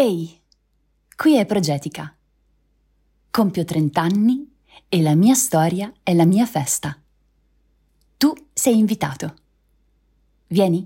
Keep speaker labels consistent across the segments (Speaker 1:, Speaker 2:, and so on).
Speaker 1: Ehi, qui è Progetica. Compio 30 anni e la mia storia è la mia festa. Tu sei invitato. Vieni.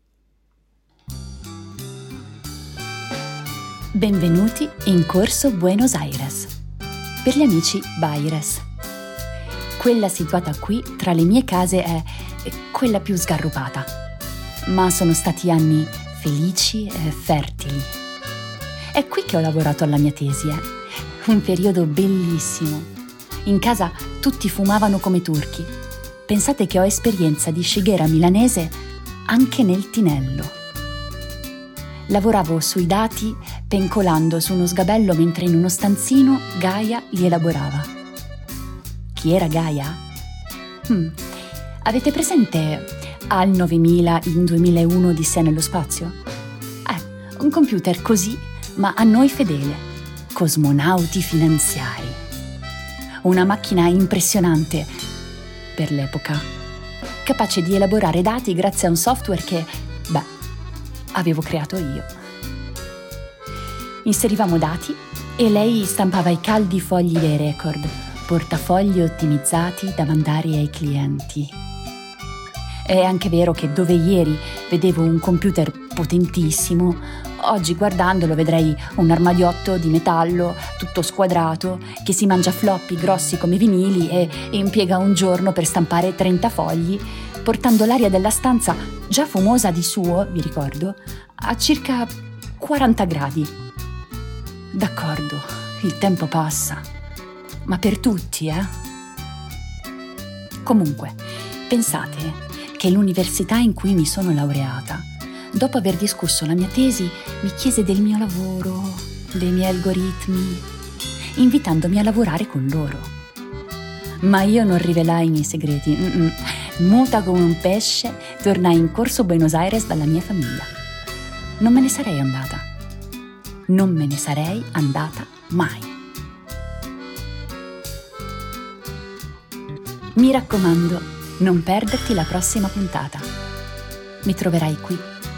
Speaker 1: Benvenuti in Corso Buenos Aires. Per gli amici Baires. Quella situata qui tra le mie case è quella più sgarrupata. Ma sono stati anni felici e fertili. È qui che ho lavorato alla mia tesi, Un periodo bellissimo. In casa tutti fumavano come turchi. Pensate che ho esperienza di scighera milanese anche nel tinello. Lavoravo sui dati pencolando su uno sgabello mentre in uno stanzino Gaia li elaborava. Chi era Gaia? Avete presente HAL 9000 in 2001 Odissea nello spazio? Un computer così, ma a noi fedele. Cosmonauti finanziari. Una macchina impressionante per l'epoca, capace di elaborare dati grazie a un software che, avevo creato io. Inserivamo dati e lei stampava i caldi fogli dei record, portafogli ottimizzati da mandare ai clienti. È anche vero che dove ieri vedevo un computer potentissimo, oggi guardandolo vedrei un armadiotto di metallo tutto squadrato che si mangia floppy grossi come vinili e impiega un giorno per stampare 30 fogli, portando l'aria della stanza, già fumosa di suo, vi ricordo, a circa 40 gradi. D'accordo, il tempo passa, ma per tutti, Comunque, pensate che l'università in cui mi sono laureata, dopo aver discusso la mia tesi, mi chiese del mio lavoro, dei miei algoritmi, invitandomi a lavorare con loro. Ma io non rivelai i miei segreti. Muta come un pesce, tornai in Corso Buenos Aires dalla mia famiglia. Non me ne sarei andata. Non me ne sarei andata mai. Mi raccomando, non perderti la prossima puntata. Mi troverai qui